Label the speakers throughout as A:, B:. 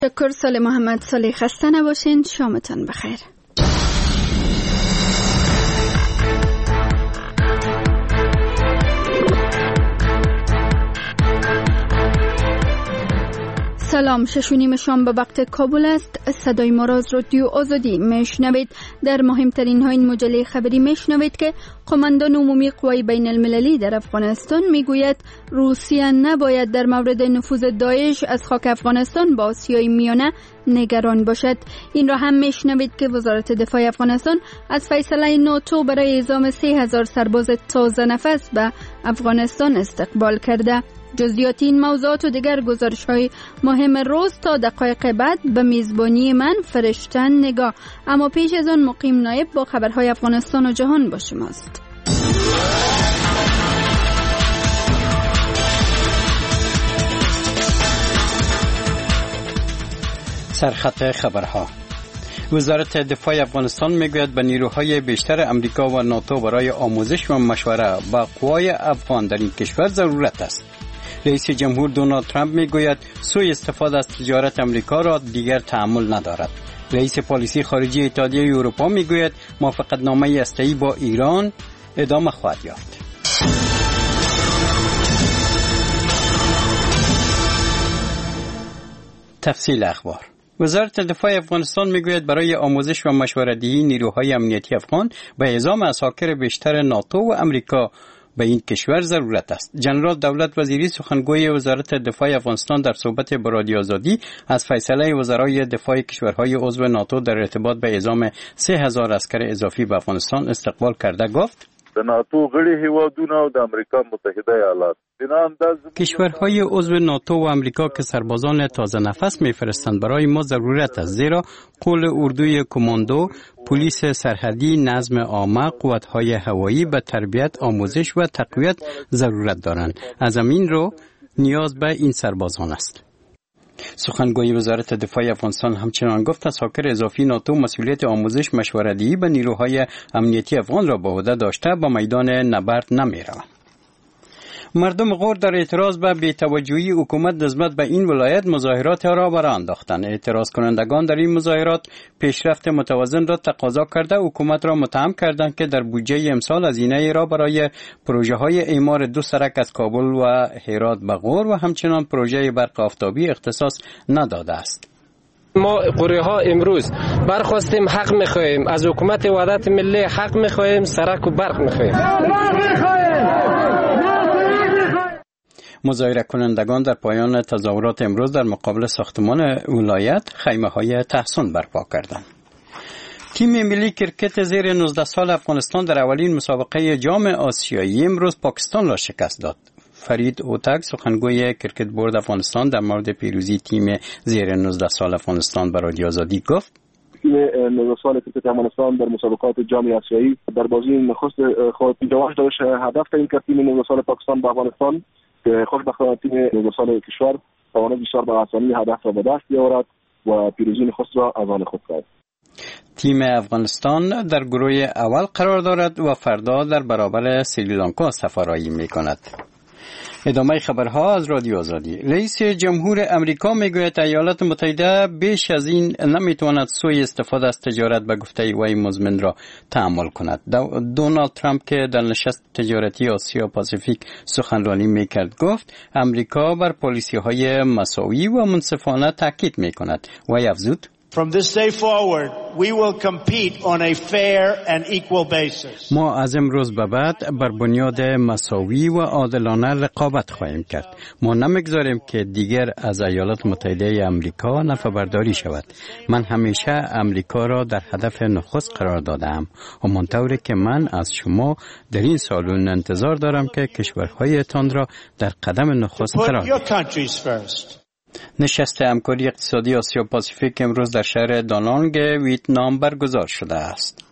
A: شکر. سال محمد صالح. خسته نباشین. شامتان بخیر. سلام. 6:30 شام به وقت کابل است. صدای ما را از رادیو آزادی میشنوید. در مهمترین ها این مجله خبری میشنوید که قماندان عمومی قوای بین المللی در افغانستان میگوید روسیه نباید در مورد نفوذ داعش از خاک افغانستان با آسیای میانه نگران باشد. این را هم میشنوید که وزارت دفاع افغانستان از فیصله ناتو برای اعزام 3000 سرباز تازه نفس به افغانستان استقبال کرده. جزئیات این موضوعات و دیگر گزارش‌های مهم روز تا دقایق بعد به میزبانی من فرشتن نگاه. اما پیش از آن مقیم نایب با خبرهای افغانستان و جهان با شماست.
B: سرخط خبرها. وزارت دفاع افغانستان میگوید به نیروهای بیشتر امریکا و ناتو برای آموزش و مشوره با قوای افغان در این کشور ضرورت است. رئیس جمهور دونالد ترامپ میگوید سوء استفاده از تجارت امریکا را دیگر تحمل ندارد. رئیس پالیسی خارجی اتحادیه اروپا میگوید موافقتنامه هسته‌ای با ایران ادامه خواهد یافت. تفصیل اخبار. وزارت دفاع افغانستان میگوید برای آموزش و مشوره‌دهی نیروهای امنیتی افغان به اعزام عساکر بیشتر ناتو و امریکا به این کشور ضرورت است. جنرال دولت وزیری سخنگوی وزارت دفاع افغانستان در صحبت با رادیو آزادی از فیصله وزرای دفاع کشورهای عضو ناتو در ارتباط به اعزام 3000 عسکر اضافی به افغانستان استقبال کرده گفت:
C: د ناتو غړي هیوادونه او د امریکا متحده ایالات
B: کشورهای عضو ناتو و امریکا که سربازان تازه نفس میفرستند برای ما ضرورت است، زیرا قول اردوی کماندو، پلیس سرحدی، نظم عامه، قوت‌های هوایی به تربیت، آموزش و تقویت ضرورت دارند. از همین رو نیاز به این سربازان است. سخنگوی وزارت دفاع افغانستان همچنان گفت عساکر اضافی ناتو مسئولیت آموزش مشوره‌دهی به نیروهای امنیتی افغان را به عهده داشته به میدان نبرد نمی‌روند. مردم غور در اعتراض به بی‌توجهی حکومت نسبت به این ولایت مظاهرات را برآ انداختند. اعتراض کنندگان در این مظاهرات پیشرفت متوازن را تقاضا کرده حکومت را متهم کردند که در بودجه امسال هزینه را برای پروژه‌های اعمار 2 سرک از کابل و هرات به غور و همچنان پروژه برق آفتابی اختصاص نداده است.
D: ما قوره ها امروز برخواستیم حق می‌خواهیم از حکومت وحدت ملی، حق می‌خواهیم، سرک و برق می‌خواهیم.
B: مظاهره کنندگان در پایان تظاهرات امروز در مقابل ساختمان ولایت خیمه‌های تحصن برپا کردند. تیم ملی کرکت زیر 19 سال افغانستان در اولین مسابقه جام آسیایی امروز پاکستان را شکست داد. فرید اوتک سخنگوی کرکت بورد افغانستان در مورد پیروزی تیم زیر 19 سال افغانستان به رادیو آزادی گفت:
E: تیم 19 سال کرکت افغانستان در مسابقات جام آسیایی در بازی نخست خود جواش داشت هدف تعیین کرد تیم 19 سال پاکستان به افغانستان که خوشبختانه تیم 19 سال کشور توانست بسیار به آسانی هدف را به دست بیاورد و پیروزی نخست را از آن خود کرد.
B: تیم افغانستان در گروه اول قرار دارد و فردا در برابر سریلانکا سفارایی می‌کند. ادامه خبرها از رادیو آزادی. رئیس جمهور امریکا میگوید ایالات متحده بیش از این نمیتواند سوء استفاده از تجارت به گفته وی مزمن را تحمل کند. دونالد ترامپ که در نشست تجارتی آسیا پاسیفیک سخنرانی میکرد گفت امریکا بر پالیسی‌های مساوی و منصفانه تاکید میکند. وی افزود:
F: From this day forward, we will compete on a fair and equal basis.
B: ما از امروز به بعد بر بنیاد مساوی و عادلانه رقابت خواهیم کرد. ما نمیگذاریم که دیگر از ایالات متحده آمریکا نفع برداری شود. من همیشه امریکا را در هدف نخست قرار دادم. همانطوری که من از شما در این سالون انتظار دارم که کشورهایتان را در قدم نخست قرار دهید. نشست همکاری اقتصادی آسیا پاسیفیک امروز در شهر دانانگ ویتنام برگزار شده است.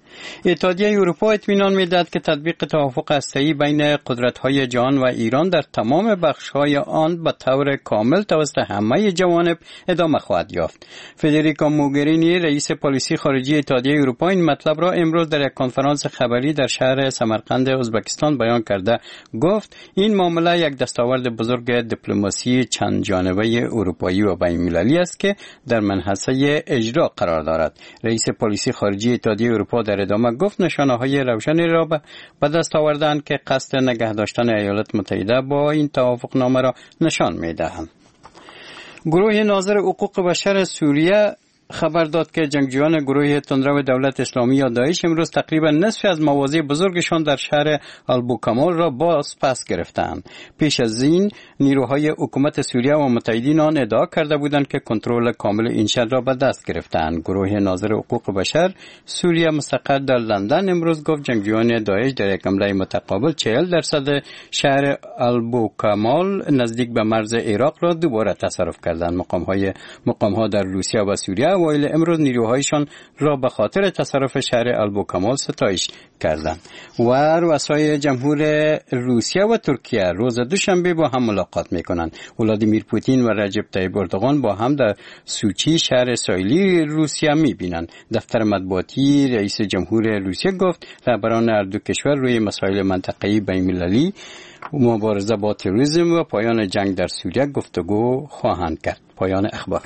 B: اتحادیه اروپا اطمینان می‌دهد که تطبیق توافق هسته‌ای بین قدرت‌های جهان و ایران در تمام بخش‌های آن به طور کامل توسط همه جوانب ادامه خواهد یافت. فدریکا موگرینی رئیس پالیسی خارجی اتحادیه اروپا این مطلب را امروز در یک کنفرانس خبری در شهر سمرقند ازبکستان بیان کرده گفت این معامله یک دستاورد بزرگ دیپلماسی چند جانبه اروپایی و بین‌المللی است که در منحصه اجرا قرار دارد. رئیس پالیسی خارجی اتحادیه اروپا در ادامه گفت نشانه‌های روشنی را به دست آوردند که قصد نگه داشتن ایالات متحده با این توافقنامه را نشان می‌دهند. گروه ناظر حقوق بشر سوریه خبر داد که جنگجویان گروه تندرو دولت اسلامی یا داعش امروز تقریبا نصف از مواضع بزرگشان در شهر البوکمال را باز پس گرفتند. پیش از این نیروهای حکومت سوریه و متحدین آن ادعا کرده بودند که کنترل کامل این شهر را به دست گرفتند. گروه ناظر حقوق بشر سوریه مستقر در لندن امروز گفت جنگجویان داعش در یک حمله متقابل 40% شهر البوکمال نزدیک به مرز عراق را دوباره تصرف کردند. مقام‌ها در روسیه و سوریه اوایل امروز نیروهایشان را به خاطر تصرف شهر البوکمال ستایش کردند. و رؤسای جمهور روسیه و ترکیه روز دوشنبه با هم ملاقات میکنند. ولادیمیر پوتین و رجب طیب اردوغان با هم در سوچی شهر ساحلی روسیه میبینند. دفتر مطبوعاتی رئیس جمهور روسیه گفت رهبران هر دو کشور روی مسائل منطقه‌ای بین‌المللی، مبارزه با تروریسم و پایان جنگ در سوریه گفتگو خواهند کرد. پایان اخبار.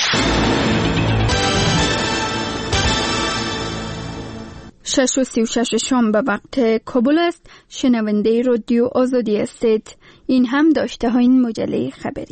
A: 6:36 به وقت کابل است. شنونده رادیو آزادی هستید. این هم داشته های این مجله خبری.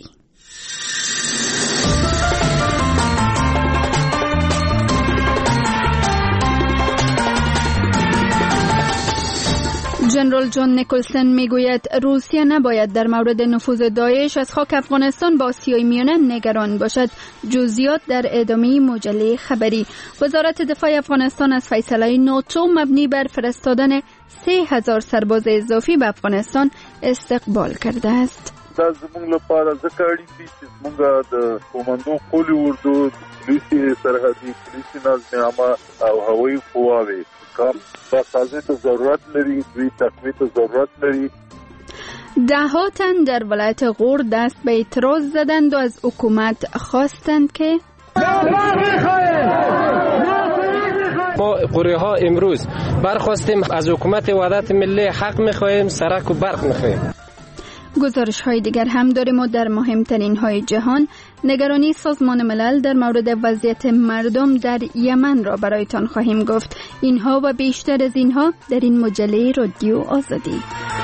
A: جنرال جان نیکلسن میگوید روسیه نباید در مورد نفوذ داعش از خاک افغانستان با آسیای میانه نگران باشد. جزئیات در ادامه مجله خبری. وزارت دفاع افغانستان از فیصله ناتو مبنی بر فرستادن 3000 سرباز اضافی به افغانستان استقبال کرده است.
C: دا زموږ لپاره ځکه اړین دي چې زموږ د کومندو قولي اردو، پولیسي سرحدي، پولیسي نظم عامه او هوایي قواوې کار بسازه ته ضرورت لري، دوی تقویه ته ضرورت لري.
A: ده‌ها تن در ولایت غور دست به اعتراض زدند و از حکومت خواستند که
D: ما قریه ها امروز برخواستیم از حکومت وحدت ملی حق می‌خواهیم، سرک و برق می‌خواهیم.
A: گزارش های دیگر هم داریم و در مهمترین های جهان نگرانی سازمان ملل در مورد وضعیت مردم در یمن را برایتان خواهیم گفت. اینها و بیشتر از اینها در این مجله رادیو آزادی.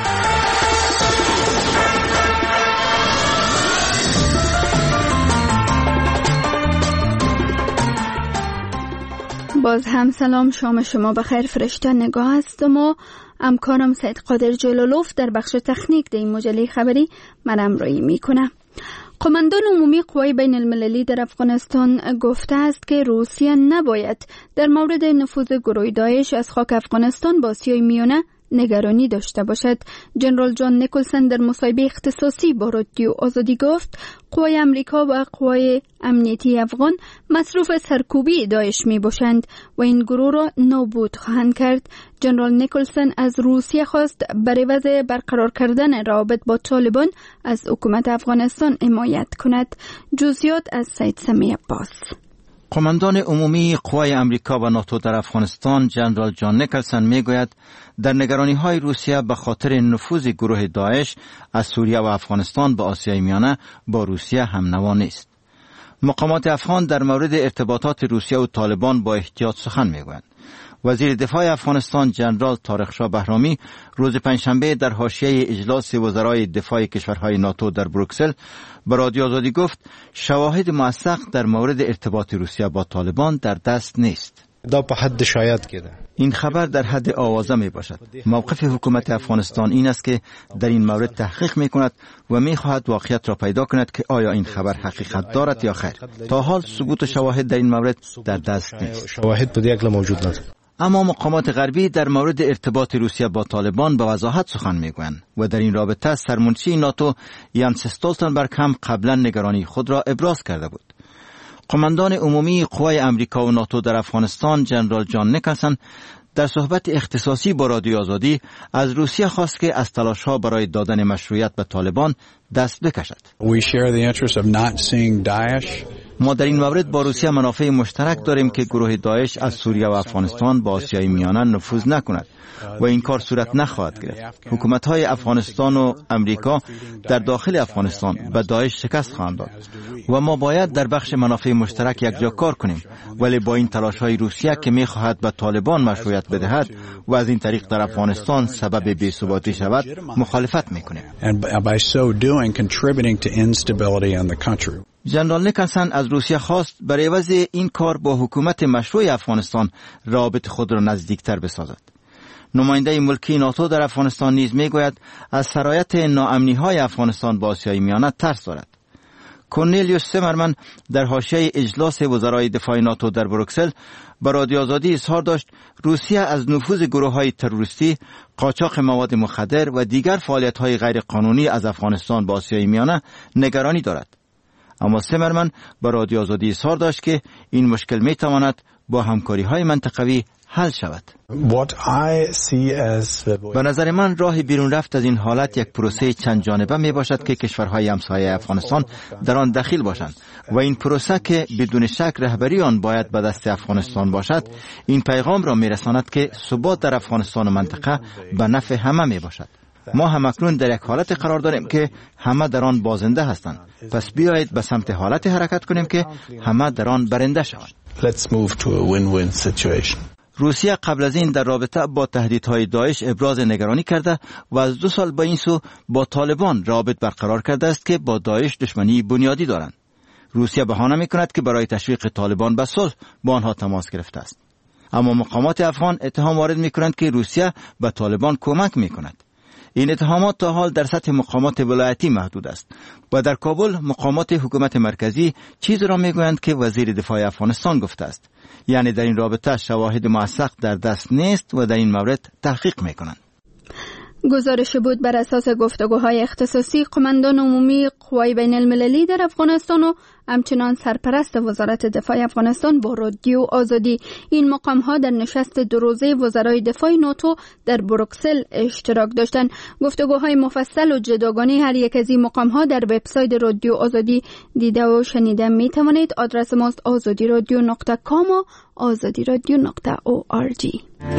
A: باز هم سلام، شام شما بخیر. فرشته نگاه هستم و همکارم سید قادر جلالوف در بخش تکنیک در این مجله خبری من همراهی میکنم. قماندان عمومی قوای بین المللی در افغانستان گفته است که روسیه نباید در مورد نفوذ گروه داعش از خاک افغانستان با آسیای میانه نگرانی داشته باشد. جنرال جان نیکلسن در مصاحبه اختصاصی با رادیو آزادی گفت قوای امریکا و قوای امنیتی افغان مصروف سرکوبی داعش می باشند و این گروه را نابود خواهند کرد. جنرال نیکلسن از روسیه خواست بر عوض برقرار کردن روابط با طالبان از حکومت افغانستان حمایت کند. جزئیات از سید سمی عباس.
G: قماندان عمومی قوای امریکا و ناتو در افغانستان جنرال جان نیکلسن میگوید در نگرانی‌های روسیه به خاطر نفوذ گروه داعش از سوریه و افغانستان به آسیای میانه با روسیه همنوا نیست. مقامات افغان در مورد ارتباطات روسیه و طالبان با احتیاط سخن میگویند. وزیر دفاع افغانستان جنرال طارق شاه بهرامی روز پنجشنبه در حاشیه اجلاس وزرای دفاع کشورهای ناتو در بروکسل به رادیو آزادی گفت شواهد موثق در مورد ارتباط روسیه با طالبان در دست نیست.
H: دا په حد شاید که ده.
G: این خبر در حد آوازه می باشد. موقف حکومت افغانستان این است که در این مورد تحقیق می کند و می خواهد واقعیت را پیدا کند که آیا این خبر حقیقت دارد یا خیر. تا حال ثبوت شواهد در این مورد در دست نیست.
H: شواهد په دې اړه موجود نه.
G: اما مقامات غربی در مورد ارتباط روسیه با طالبان به وضاحت سخن میگویند و در این رابطه سرمنشی ناتو یانس استولتنبرگ هم قبلا نگرانی خود را ابراز کرده بود. قماندان عمومی قوای امریکا و ناتو در افغانستان جنرال جان نیکلسن در صحبت اختصاصی با رادیو آزادی از روسیه خواست که از تلاش‌ها برای دادن مشروعیت به طالبان دست بکشد. ما در این مورد با روسیه منافع مشترک داریم که گروه داعش از سوریه و افغانستان با آسیای میانه نفوذ نکند و این کار صورت نخواهد گرفت. حکومت‌های افغانستان و امریکا در داخل افغانستان به داعش شکست خواهند داد و ما باید در بخش منافع مشترک یکجا کار کنیم، ولی با این تلاش‌های روسیه که می‌خواهد به طالبان مشروعیت بدهد و از این طریق در افغانستان سبب بی‌ثباتی شود مخالفت می‌کنیم. جنرال نیکلسن از روسیه خواست برای عوض این کار با حکومت مشروع افغانستان رابط خود را نزدیکتر بسازد. نماینده ملکی ناتو در افغانستان نیز میگوید از سرایت ناامنی‌های افغانستان با آسیای میانه ترس دارد. کورنلیوس سیمرمن در حاشیه اجلاس وزرای دفاع ناتو در بروکسل به رادیو آزادی اظهار داشت روسیه از نفوذ گروه‌های تروریستی، قاچاق مواد مخدر و دیگر فعالیت‌های غیرقانونی از افغانستان با آسیای میانه نگرانی دارد. اما سیمرمن به رادیو آزادی اظهار داشت که این مشکل میتواند با همکاری‌های منطقوی حل شود. به نظر من راه بیرون رفت از این حالت یک پروسه چند جانبه می باشد که کشورهای همسایه افغانستان در آن دخیل باشند و این پروسه که بدون شک رهبری آن باید به دست افغانستان باشد این پیغام را می رساند که ثبات در افغانستان و منطقه به نفع همه می باشد. ما هم اکنون در یک حالت قرار داریم که همه در آن بازنده هستند، پس بیایید به سمت حالت حرکت کنیم که همه در آن برنده شوند. روسیه قبل از این در رابطه با تهدیدهای داعش ابراز نگرانی کرده و از 2 سال به این سو با طالبان رابط برقرار کرده است که با داعش دشمنی بنیادی دارند. روسیه بهانه می‌کند که برای تشویق طالبان به صلح با آنها تماس گرفته است. اما مقامات افغان اتهام وارد می‌کنند که روسیه به طالبان کمک می‌کند. این اتهامات تا حال در سطح مقامات ولایتی محدود است و در کابل مقامات حکومت مرکزی چیزی را میگویند که وزیر دفاع افغانستان گفته است. یعنی در این رابطه شواهد موثق در دست نیست و در این مورد تحقیق میکنند.
A: گزارش بود بر اساس گفتگوهای اختصاصی قماندان عمومی قوای بین المللی در افغانستان و همچنان سرپرست وزارت دفاع افغانستان با رادیو آزادی. این مقام ها در نشست 2 روزه وزرای دفاع ناتو در بروکسل اشتراک داشتند. گفتگوهای مفصل و جداگانه هر یک از این مقام ها در وبسایت رادیو آزادی دیده و شنیده می توانید. آدرس ماست azadiradio.com و azadiradio.org.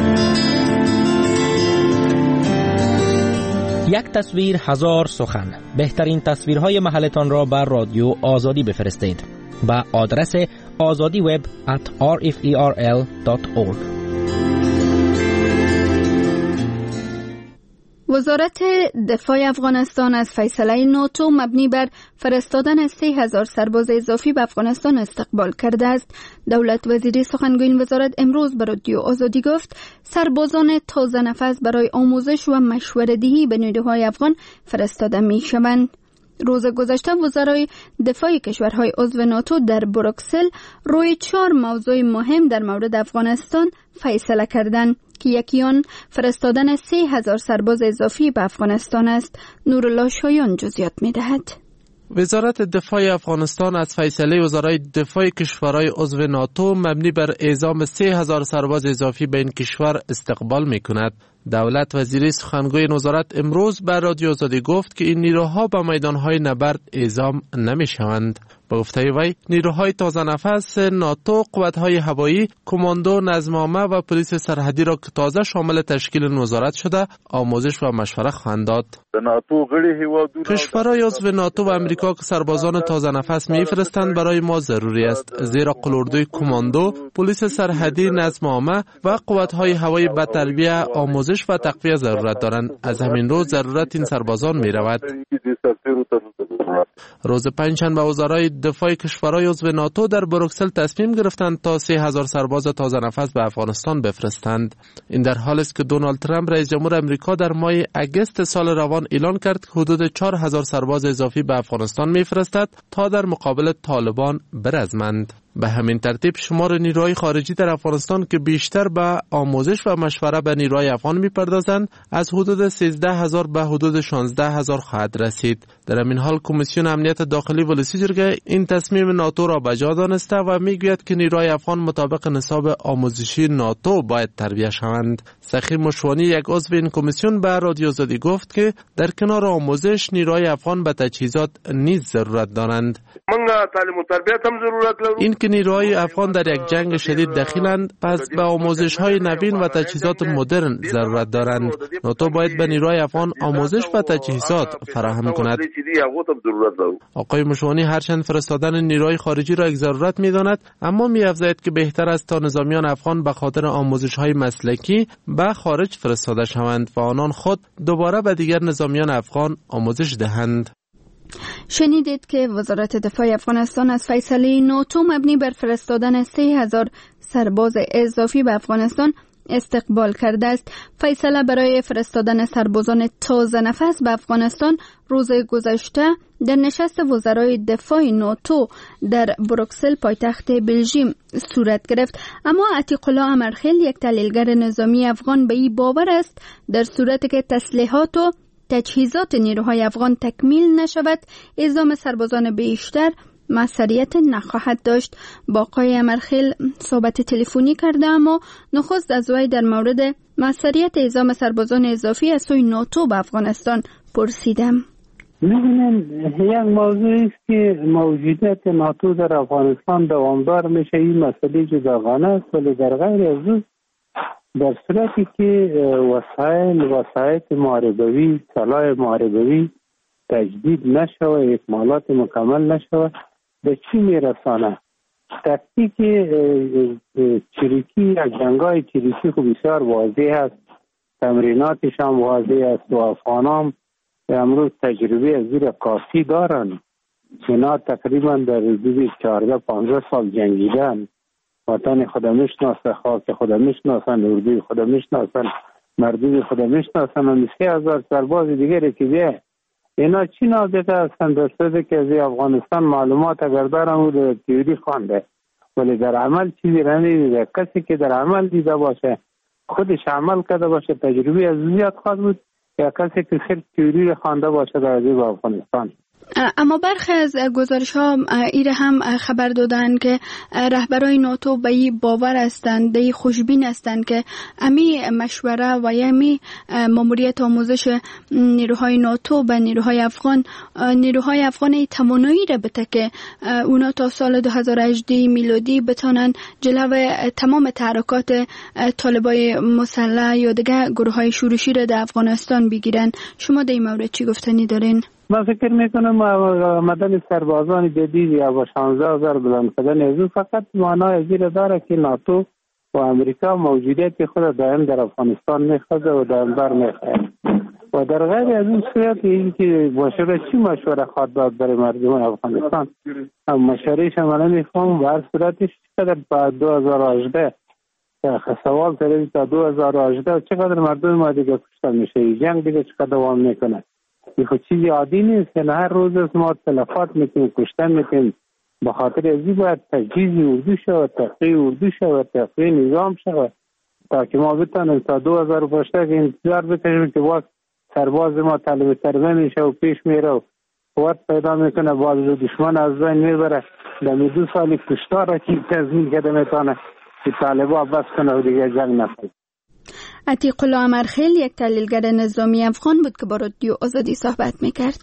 I: یک تصویر 1000 سخن. بهترین تصویرهای محلتان را بر رادیو آزادی بفرستید با آدرس azadiweb@rferl.org.
A: وزارت دفاع افغانستان از فیصله ناتو مبنی بر فرستادن 3000 سرباز اضافی به افغانستان استقبال کرده است. دولت وزیری سخنگوی این وزارت امروز به رادیو آزادی گفت سربازان تازه نفس برای آموزش و مشوره‌دهی به نیروهای افغان فرستاده می‌شوند. روز گذشته وزرای دفاع کشورهای عضو ناتو در بروکسل روی 4 موضوع مهم در مورد افغانستان فیصله کردند که یکی آن فرستادن 3000 سرباز اضافی به افغانستان است. نورالله شایان جزئیات می‌دهد.
J: وزارت دفاع افغانستان از فیصله وزرای دفاع کشورهای عضو ناتو مبنی بر اعزام 3000 سرباز اضافی به این کشور استقبال می‌کند. دولت وزیری سخنگوی وزارت امروز بر رادیو آزادی گفت که این نیروها به میدانهای نبرد اعزام نمی‌شوند. به گفته وی نیروهای تازه نفس ناتو، قوت‌های هوایی، کماندو، نظم عامه و پلیس سرحدی را که تازه شامل تشکیل وزارت شده آموزش و مشوره خواهند داد. کشورهای عضو ناتو و امریکا که سربازان تازه نفس می‌فرستند برای ما ضروری است، زیرا قلوردوی کماندو، پلیس سرحدی، نظم عامه و قوت‌های هوایی به تربیت، آموزش و تقویت ضرورت دارند. از همین رو ضرورت این سربازان می‌رود. روز پنجشنبه وزرای دفاع کشورهای عضو ناتو در بروکسل تصمیم گرفتند تا 3000 سرباز تازه نفس به افغانستان بفرستند. این در حالی است که دونالد ترامپ رئیس جمهور آمریکا در ماه اگست سال روان اعلان کرد که حدود 4000 سرباز اضافی به افغانستان میفرستد تا در مقابل طالبان برزمند. به همین ترتیب شمار نیروهای خارجی در افغانستان که بیشتر به آموزش و مشوره به نیروهای افغان می‌پردازند از حدود 13,000 به حدود 16,000 خواهد رسید. در همین حال کمیسیون امنیت داخلی ولسی جرگه این تصمیم ناتو را به جا دانسته و میگوید که نیروهای افغان مطابق نصاب آموزشی ناتو باید تربیت شوند. سخی مشوانی یک عضو این کمیسیون به رادیو آزادی گفت که در کنار آموزش نیروهای افغان به تجهیزات نیز ضرورت دارند.
K: تعلیم و تربیت هم ضرورت دارند.
J: این که نیروهای افغان در یک جنگ شدید دخیلند، پس به آموزش‌های نوین و تجهیزات مدرن ضرورت دارند. ناتو باید به نیروهای افغان آموزش و تجهیزات فراهم کند. آقای مشوانی هرچند فرستادن نیروهای خارجی را یک ضرورت می‌داند، اما می‌افزاید که بهتر است تا نظامیان افغان به خاطر آموزش‌های مسلکی به خارج فرستاده شوند و آنان خود دوباره به دیگر نظامیان افغان آموزش دهند.
A: شنیدید که وزارت دفاع افغانستان از فیصله ناتو مبنی بر فرستادن 3,000 سرباز اضافی به افغانستان استقبال کرده است. فیصله برای فرستادن سربازان تازه نفس به افغانستان روز گذشته در نشست وزرای دفاع ناتو در بروکسل پایتخت بلژیم صورت گرفت. اما عتیق الله امرخیل، یک تحلیلگر نظامی افغان، به این باور است در صورتی که تسلیحات و تجهیزات نیروهای افغان تکمیل نشود، اعزام سربازان بیشتر مسئولیت نخواهد داشت. با آقای امرخیل صحبت تلفنی کرده، اما نخست از وی در مورد مسئولیت اعزام سربازان اضافی از سوی ناتو به افغانستان پرسیدم.
L: می‌بینید یک موضوع است که موجودیت ناتو در افغانستان دوامدار میشه. این مسئله جداگانه است، ولی در غیر از او در صورتی که وسایل محاربوی، سلاح محاربوی تجدید نشود، اکمالات مکمل نشود، به چی میرسانه؟ تکتیک چریکی یا جنگای چریکی خب بسیار واضح است، تمریناتش هم واضح است و افغانان امروز تجربه از زیر کافی دارند. اینا تقریبا در حدود 14-15 سال جنگیدن، وطن خود میشناسن، خاک خود میشناسن، اردوی خود میشناسن، مردم خود میشناسن. و 3,000 سرباز دیگری که بیه اینا چی نابده هستند؟ در صورتی که از افغانستان معلومات اگر دارم او در تیوری خوانده ولی در عمل چیزی را ندیده. کسی که در عمل دیده باشه، خودش عمل کرده باشه، تجربه از زیاد خواهد بود، یا کسی که صرف تیوری خوانده باشه در عزیز افغانستان.
A: اما برخی از گزارش ها ایره هم خبر دادن که رهبرای ناتو به این باور هستند، به این خوشبین هستند که امی مشوره و امی ماموریت آموزش نیروهای ناتو به نیروهای افغان توانایی را بده که اونا تا سال 2018 میلادی بتانن جلو تمام تحرکات طالبای مسلح یا دیگه گروه های شورشی را در افغانستان بگیرن. شما در این مورد چی گفتنی دارین؟
L: من فکر میکنم آمدن سربازان جدید یا با 16,000 بلند شدن از فقط معنای زیر داره که ناتو و امریکا موجودیت خود دائم در افغانستان میخواد و دائم بر میخواد و در غیر از این صورت این که مشوره چی مشوره خواهد داد برای مردم افغانستان؟ مشورهش هم نمیخوام و هر صورتش چقدر با 2018 سوال سرید تا 2018 چقدر مردم ما دیگه کشته میشه، جنگ دیگه چقدر دوام میکنه. این خود چیزی عادی نیست که هر روز از ما تلفات میکنیم، کشتن میکنیم. به خاطر ازی باید تجهیز اردو شود، تحقیق اردو شود، تحقیق نظام شود تا که ما بتانیم تا 2018 که انتظار بکشیم که باز سرباز ما تعلیم تربیه میشه و پیش میره و قوت پیدا میکنه، باز دشمن از بین میبره. در 2 سالی کشتار را که تضمین کرده میتونه که طالبا بس کنه و دیگه جنگ نکنه.
A: عتیق الله امرخیل، یک تحلیلگر نظامی افغان بود که با رادیو آزادی صحبت میکرد.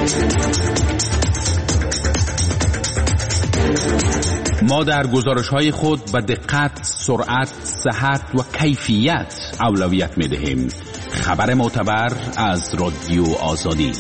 M: ما در گزارش‌های خود به دقت، سرعت، صحت و کیفیت اولویت می‌دهیم. خبر معتبر از رادیو آزادی.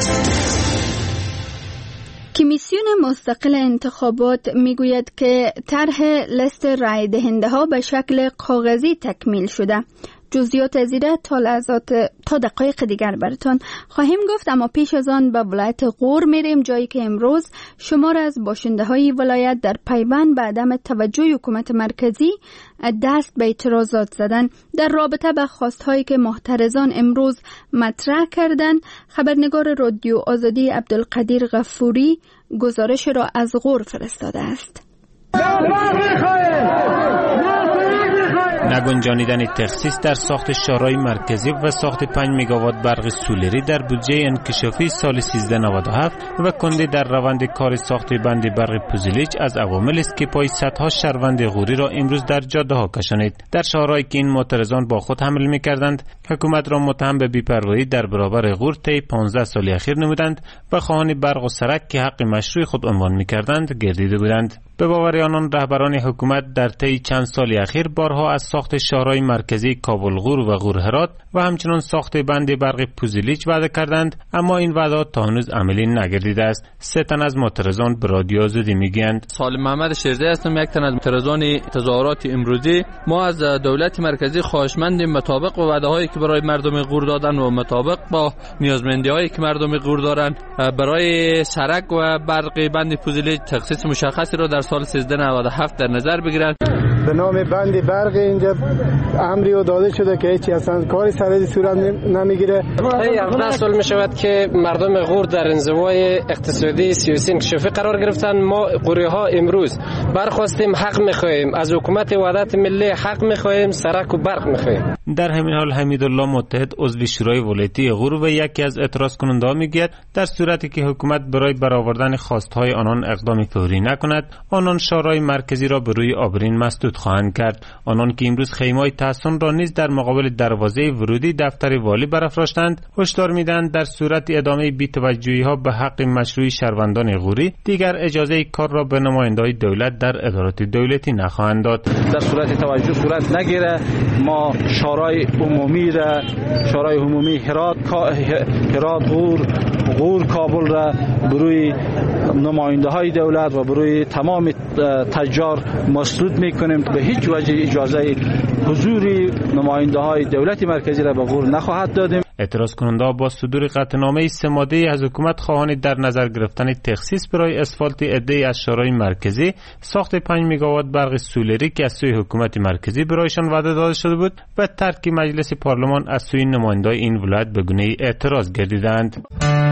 A: کمیسیون مستقل انتخابات میگوید که طرح لیست رای دهنده ها به شکل کاغذی تکمیل شده. جزئیات از این تا دقایق دیگر براتون خواهیم گفت، اما پیش از آن به ولایت غور میریم، جایی که امروز شمار از باشنده های ولایت در پیوند به عدم توجه حکومت مرکزی دست به اعتراضات زدن در رابطه با خواستهایی که محترضان امروز مطرح کردند. خبرنگار رادیو آزادی عبدالقدیر غفوری گزارش را از غور فرستاده است.
N: نگنجانیدن تخصیص در ساخت شورای مرکزی و ساخت 5 مگاوات برق سولری در بودجه انکشافی سال 1397 و کنده در روند کار ساخت بند برق پوزیلیچ از عوامل است که پای صدها شهروند غوری را امروز در جاده ها کشانید. در شهرهایی که این معترضان با خود حمل می‌کردند، حکومت را متهم به بی‌پروایی در برابر غور طی 15 سال اخیر نمودند و خواهان برق و سرک که حق مشروع خود عنوان می‌کردند گردیده بودند. به باور آنان رهبران حکومت در طی چند سال اخیر بارها از ساخت شهرهای مرکزی کابل غور و غور هرات و همچنین ساخت بند برق پوزیلیچ وعده کردند، اما این وعدات تا هنوز عملی نگردیده است. 3 تن از معترضان به رادیو آزادی میگویند.
O: سالم محمد شیرزی هستم، یک تن از معترضان تظاهرات امروزی. ما از دولت مرکزی خواهشمندیم مطابق با وعده‌هایی که برای مردم غور دادن و مطابق با نیازمندی‌هایی که مردم غور دارند برای سرک و برق بند پوزیلیچ تخصیص مشخصی را در سال 1397 در نظر بگیرند.
P: به نام بند برق اینجا امری و داده شده که هیچی اصلا کاری سر صورت نمیگیره.
D: 17 سال می شود که مردم غور در انزوای اقتصادی سیاسی انکشافی قرار گرفتن. ما غوری ها امروز برخواستیم حق میخواهیم، از حکومت وحدت ملی حق میخواهیم، سرک و برق میخواهیم.
N: در همین حال حمیدالله متحد عضو شورای ولایتی غور و یکی از اعتراض کننده میگوید در صورتی که حکومت برای برآوردن خواستهای آنان اقدام فوری نکند، آنان شورای مرکزی را به روی آبرین مسدود خواهند کرد. آنان که امروز خیمه‌های تحصن را نیز در مقابل دروازه ورودی دفتر والی برافراشتند، هشدار میدهند در صورت ادامه بی‌توجهی‌ها به حق مشروع شهروندان غوری دیگر اجازه کار را به نماینده‌های دولت در ادارات دولتی نخواهند داد.
Q: در صورت توجه صورت نگیره، ما شورای عمومی هرات غور کابل را بروی نماینده‌های دولت و بروی تمام تجار مسدود میکنیم. به هیچ وجه اجازه حضور نماینده‌های دولت مرکزی را به غور نخواهد دادیم.
N: اعتراض کننده با صدور قطعنامه 3 ماده‌ای از حکومت خواهان در نظر گرفتن تخصیص برای اسفالت عده‌ای از شورای مرکزی ساخت 5 مگاوات برق سولری که از سوی حکومت مرکزی برایشان وعده داده شده بود و ترک مجلس پارلمان از سوی نماینده‌های این ولایت به گونه اعتراض گردیدند.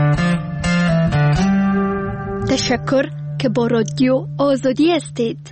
A: تشکر که با رادیو آزادی هستید.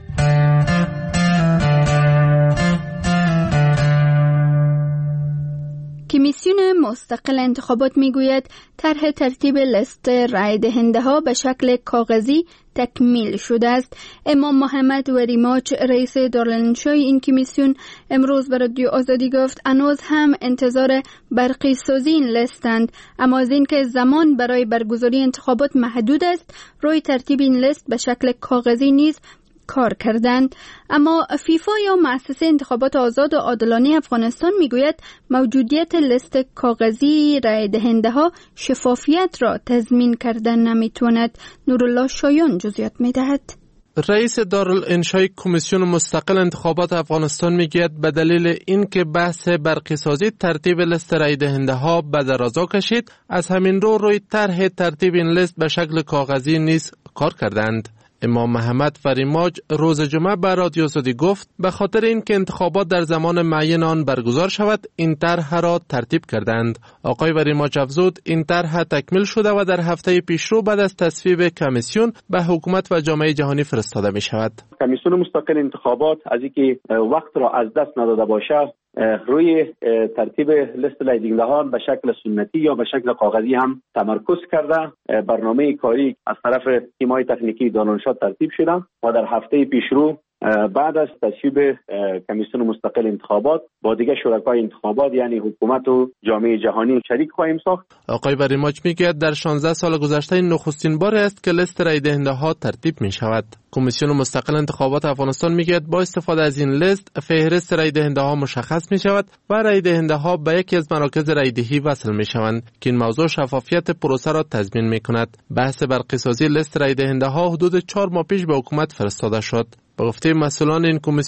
A: کمیسیون مستقل انتخابات میگوید طرح ترتیب لیست رای دهنده ها به شکل کاغذی تکمیل شده است. امام محمد وریماچ رئیس دارالانشای این کمیسیون امروز به رادیو آزادی گفت هنوز هم انتظار برقی سازی این لیستند، اما از اینکه زمان برای برگزاری انتخابات محدود است روی ترتیب این لیست به شکل کاغذی نیز کار کردند. اما فیفا یا مؤسسه انتخابات آزاد و عادلانه افغانستان میگوید موجودیت لیست کاغذی رای دهنده ها شفافیت را تضمین کردن نمیتواند. نورالله شایان جزئیات میدهد.
J: رئیس دارالانشای کمیسیون مستقل انتخابات افغانستان میگوید به دلیل اینکه بحث برقی سازی ترتیب لیست رای دهنده ها به درازا کشید، از همین رو روی طرح ترتیب این لیست به شکل کاغذی نیز کار کردند. امام محمد وریماج روز جمعه به رادیو آزادی گفت به خاطر اینکه انتخابات در زمان معین آن برگزار شود این طرح را ترتیب کردند. آقای وریماج افزود این طرح تکمیل شده و در هفته پیشرو بعد از تصویب کمیسیون به حکومت و جامعه جهانی فرستاده می شود.
R: کمیسیون مستقل انتخابات از اینکه وقت را از دست نداده باشه روی ترتیب لیست رای دهنده ها به شکل سنتی یا به شکل کاغذی هم تمرکز کرده. برنامه کاری از طرف تیم‌های تکنیکی دانشگاه ترتیب شده و در هفته پیشرو بعد از تصویب کمیسیون مستقل انتخابات با دیگه شرکای انتخابات یعنی حکومت و جامعه جهانی شریک خواهیم ساخت.
J: آقای بریماچ میگه در 16 سال گذشته نخستین بار است که لیست رای دهنده ها ترتیب می شود. کمیسیون مستقل انتخابات افغانستان میگه با استفاده از این لیست فهرست رای دهنده ها مشخص می شود و رای دهنده ها به یکی از مراکز رای دهی وصل می شوند که این موضوع شفافیت پروسه را تضمین می کند. بحث برقی سازی لیست رای دهنده ها حدود 4 ماه پیش به حکومت فرستاده شد. به گفته مسئولان این کمیسیون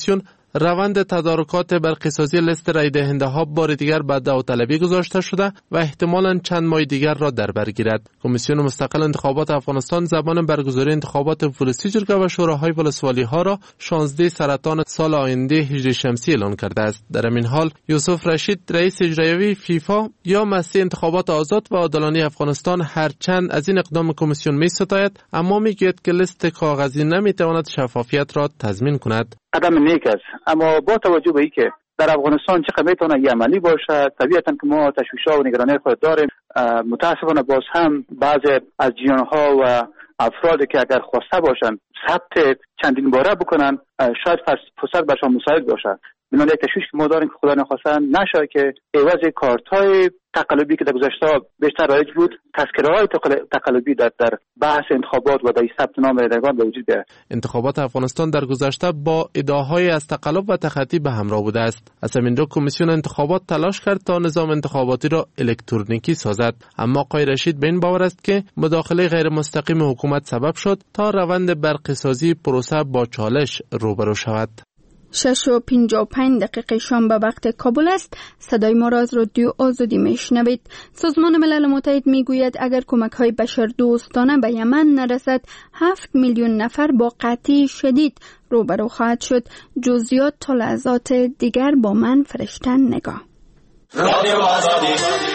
J: روند تدارکات برقی‌سازی لیست رای دهنده ها بار دیگر به داوطلبی گذاشته شده و احتمالاً چند ماه دیگر را در بر گیرد. کمیسیون مستقل انتخابات افغانستان زمان برگزاری انتخابات ولسی جرگه و شوراهای ولسوالی ها را 16 سرطان سال آینده هجری شمسی اعلان کرده است. در این حال یوسف رشید رئیس اجرایی فیفا یا مسئول انتخابات آزاد و عادلانه افغانستان هرچند از این اقدام کمیسیون می‌ستاید، اما میگوید که لیست کاغذی نمیتواند شفافیت را تضمین کند.
R: قدم نیک است، اما با توجه به اینکه در افغانستان چقدر میتونه یه عملی باشه، طبیعتاً که ما تشویش‌ها و نگرانی خود داریم. متاسفانه باز هم بعضی از جیان‌ها و افرادی که اگر خواسته باشن ثبت چندین باره بکنن، شاید فرصت برشان مساعد باشه. بنابراین تشویش که ما داریم که خدا نخواستن نشه که عوض کارت‌های تقلبی که در گذشته بیشتر رایج بود، تذکره‌های تقلبی در بحث انتخابات و در ثبت نام رایگان به وجود بیاید.
J: انتخابات افغانستان در گذشته با ادعاهای از تقلب و تخطی به همراه بوده است. از همین رو کمیسیون انتخابات تلاش کرد تا نظام انتخاباتی را الکترونیکی سازد، اما آقای رشید به این باور است که مداخله غیر مستقیم حکومت سبب شد تا روند برقی‌سازی پروسه با چالش روبرو شود.
A: 6:55 شام به وقت کابل است. صدای ما را از رادیو آزادی میشنوید. سازمان ملل متحد میگوید اگر کمک‌های بشردوستانه به یمن نرسد 7 میلیون نفر با قحطی شدید روبرو خواهد شد. جزئیات تا لحظات دیگر با من فرشتن نگاه. رادیو آزادی.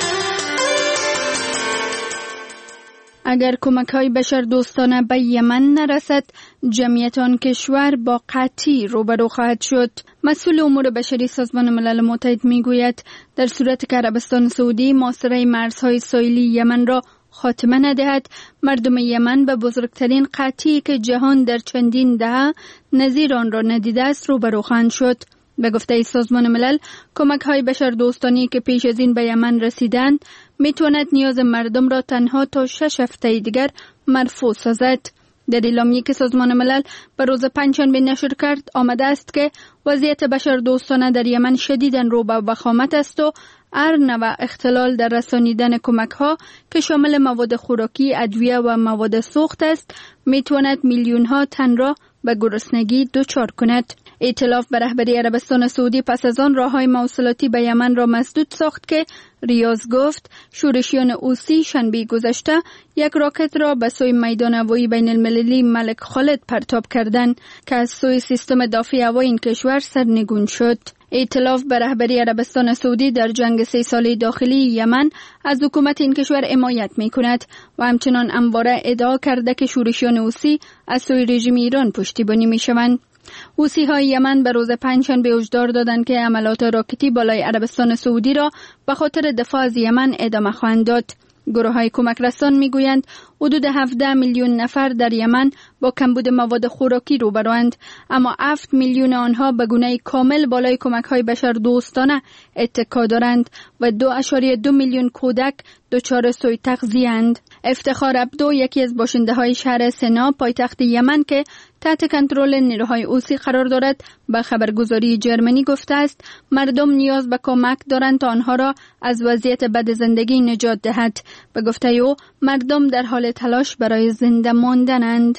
A: اگر کمک‌های بشردوستانه به یمن نرسد، جمعیت آن کشور با قحطی روبرو خواهد شد. مسئول امور بشری سازمان ملل متحد میگوید در صورت که عربستان سعودی محاصره مرزهای ساحلی یمن را خاتمه ندهد، مردم یمن به بزرگترین قحطی که جهان در چندین دهه نظیر آن را ندیده است روبرو خواهند شد. به گفته سازمان ملل، کمک‌های بشردوستانی که پیش از این به یمن رسیدند میتواند نیاز مردم را تنها تا 6 هفته دیگر مرفوع سازد. در اعلامیه‌ای که سازمان ملل به روز پنجشنبه نشر کرد آمده است که وضعیت بشردوستانه در یمن شدیداً رو به وخامت است و هر نوع اختلال در رسانیدن کمک‌ها که شامل مواد خوراکی، ادویه و مواد سوخت است میتواند میلیون‌ها تن را به گرسنگی دچار کند. ائتلاف به رهبری عربستان سعودی پس از آن راههای مواصلاتی به یمن را مسدود ساخت که ریاض گفت شورشیان حوثی شنبه گذشته یک راکت را به سوی میدان هوایی بین المللی ملک خالد پرتاب کردند که از سوی سیستم دفاعی هوایی این کشور سرنگون شد. ائتلاف به رهبری عربستان سعودی در جنگ 3 ساله داخلی یمن از حکومت این کشور حمایت می‌کند و همچنان همواره ادعا کرده که شورشیان حوثی از سوی رژیم ایران پشتیبانی می‌شوند. حوثی‌های یمن به روز پنجشنبه هشدار دادند که حملات راکتی بالای عربستان سعودی را به خاطر دفاع از یمن ادامه خواهند داد. گروه‌های کمک رسان می‌گویند حدود 17 میلیون نفر در یمن با کمبود مواد خوراکی روبروند، اما 7 میلیون آنها به گونه کامل بالای کمک‌های بشردوستانه اتکا دارند و 2.2 میلیون کودک دچار سوء تغذیه‌اند. افتخار عبدو، یکی از باشنده‌های شهر سنا پایتخت یمن که تحت کنترل نیروهای حوثی قرار دارد، به خبرگزاری جرمنی گفته است مردم نیاز به کمک دارند تا آنها را از وضعیت بد زندگی نجات دهد. به گفته او مردم در حال تلاش برای زنده ماندنند.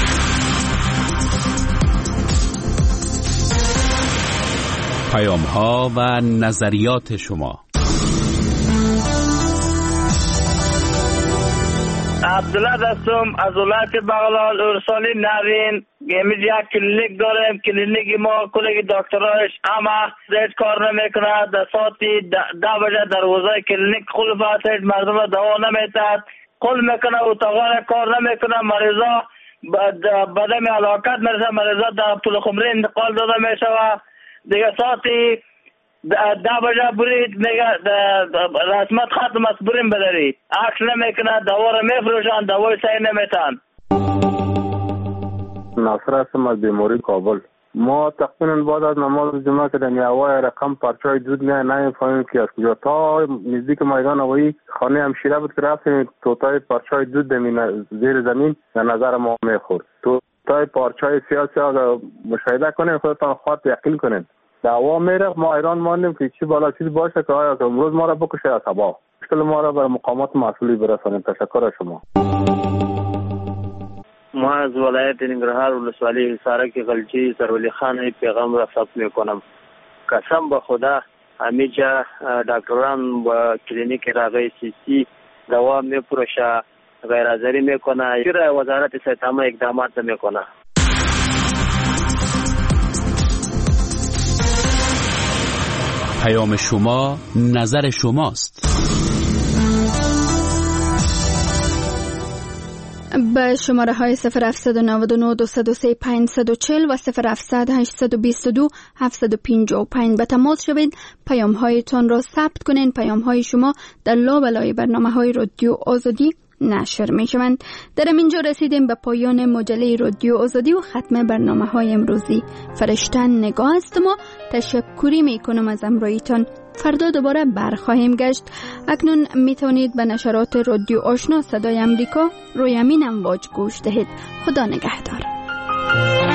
M: پیام‌ها و نظریات شما.
K: عبدالله دستم از ولایت بغلان ارسالی نوین. امروز یک کلینیک داریم. کلینیک ما کلی دکترش اما زیاد کار نمیکنه. در ساعت 10 بجه دروازه کلینیک خلف است، مردم را دوا نمیتد، قل میکنه اتاقا کار نمیکنه. مریضا بدم علاقت میرسه، مریضا در طول خمری انتقال داده میشه و دیگه ساعتی 10 بجه برید میگه رسمت ختم است بریم بدارید، عکس نمیکنه، دوا را میفروشن، دوای صحیح نمیتن.
E: ناصر هستم از بیماری کابل. ما تقریبا بعد از نماز جمعه که در هوای رقم پرچای دود نمیفهمیم که از کجا تا نزدیک میدان هوایی خانه همشیره بود که رفتیم توتای پرچای دود زیر زمین در نظر ما میخورد. توتای پرچای سیاسی اگر مشاهده کنیم خودتان خواهد یقین کنیم دعوا میره. ما ایران ماندیم که چی بالا چیز باشه که آیا که امروز ما را بکشه یا صبح. مشکل ما را بر مقامات مسئولی برسانیم. تشکر از شما.
K: ما از ولایت ننگرهار ولسوالی حصارک غلجی سرولی خان پیغام را ثبت میکنم. قسم به خدا همیجا دکتران و کلینیک راغی CC دوا میفروشه، غیر حاضری میکنه، وزارت صحت عامه اقدامات میکنه.
M: پیام شما نظر شماست.
A: به شماره های 0799 203 540 و 0700 822 755 به تماس شوید. پیام هایتان را ثبت کنین. پیام های شما در لابلای برنامه های رادیو آزادی نشر می شوند. در اینجا رسیدیم به پایان مجله رادیو آزادی و ختم برنامه های امروزی. فرشتن نگاه است. ما تشکری می کنم از همراهیتان. فردا دوباره برخواهیم گشت. اکنون می توانید به نشرات رادیو آشنا صدای امریکا روی همین امواج گوش دهید. خدا نگهدار.